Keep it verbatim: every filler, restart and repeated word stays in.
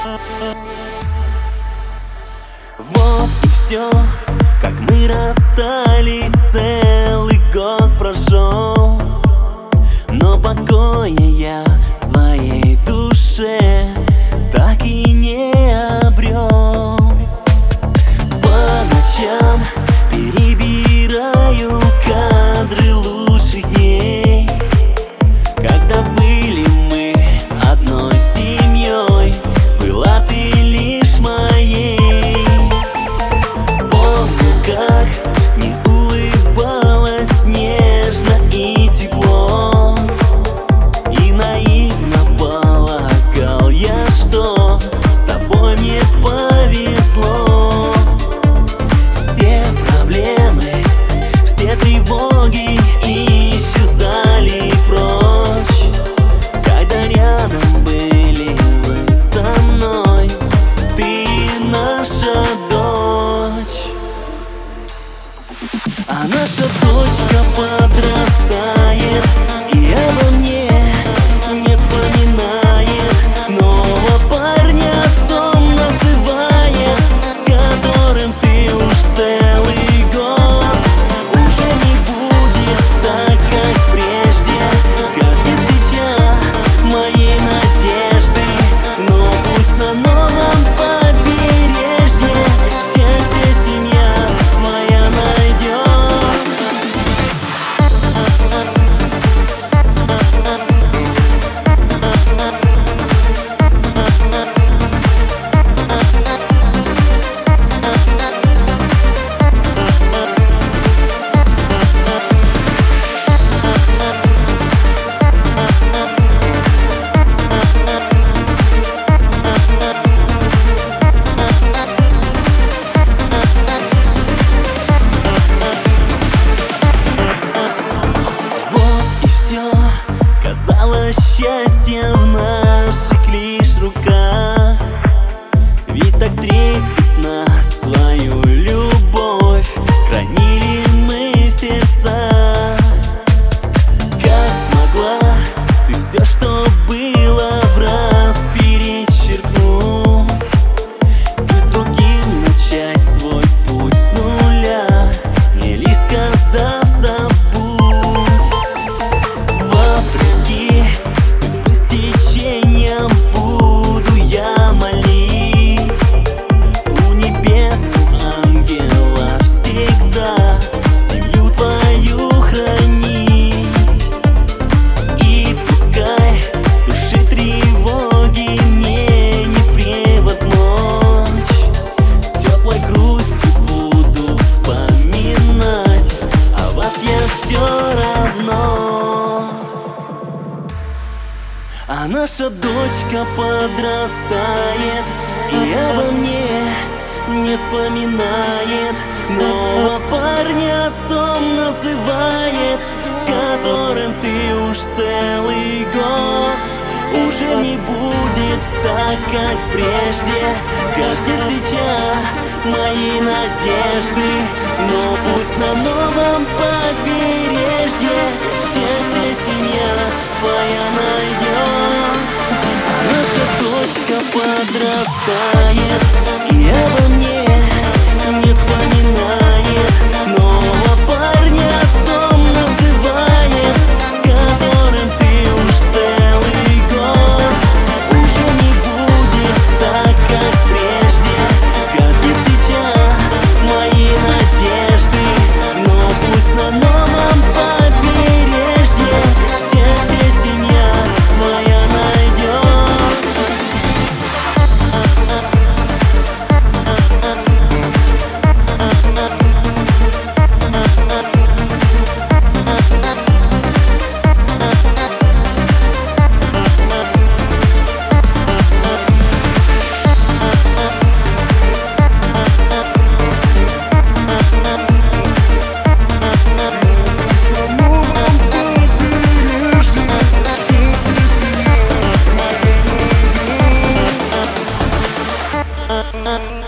Вот и все, как мы расстались, целый год прошел, но покоя я своей душе так и не обрел. По ночам перебираю кадры лучших дней, когда были мы одной семьей, была ты лишь моей. Помню, как мне улыбалась нежно и тепло, и наивно полагал я, что с тобой мне повезло. Все проблемы, все тревоги исчезали прочь, когда рядом были вы со мной, ты наша дочь. А наша дочка подрастает и обо мне не вспоминает, нового парня отцом называет, с которым ты уж целый год. Уже не будет так, как прежде, гаснет свеча моей надежды, но пусть на новом побережье счастье семья моя найдет. Казалось, счастье в наших лишь руках, ведь так трепетно свою любовь хранили мы в сердцах. Как смогла ты все, что было, враз перечеркнуть и с другим начать свой путь с нуля, не лишь сказав забудь. Буду я молить у небес, у ангела всегда семью твою хранить. И пускай души тревоги мне не превозмочь, с теплой грустью буду вспоминать, а вас я все равно. А наша дочка подрастает и обо мне не вспоминает, нового парня отцом называет, с которым ты уж целый год. Уже не будет так, как прежде, гаснет свеча моей надежды, но пусть на новом побережье счастье семья твоя найдет. А наша дочка подрастает и обо мне не вспоминает, нового парня отцом называет, с которым ты уж целый год. Уже не будет так, как прежде, гаснет свеча моей надежды, но пусть на новом побережье счастье семья моя найдет. Uh, uh.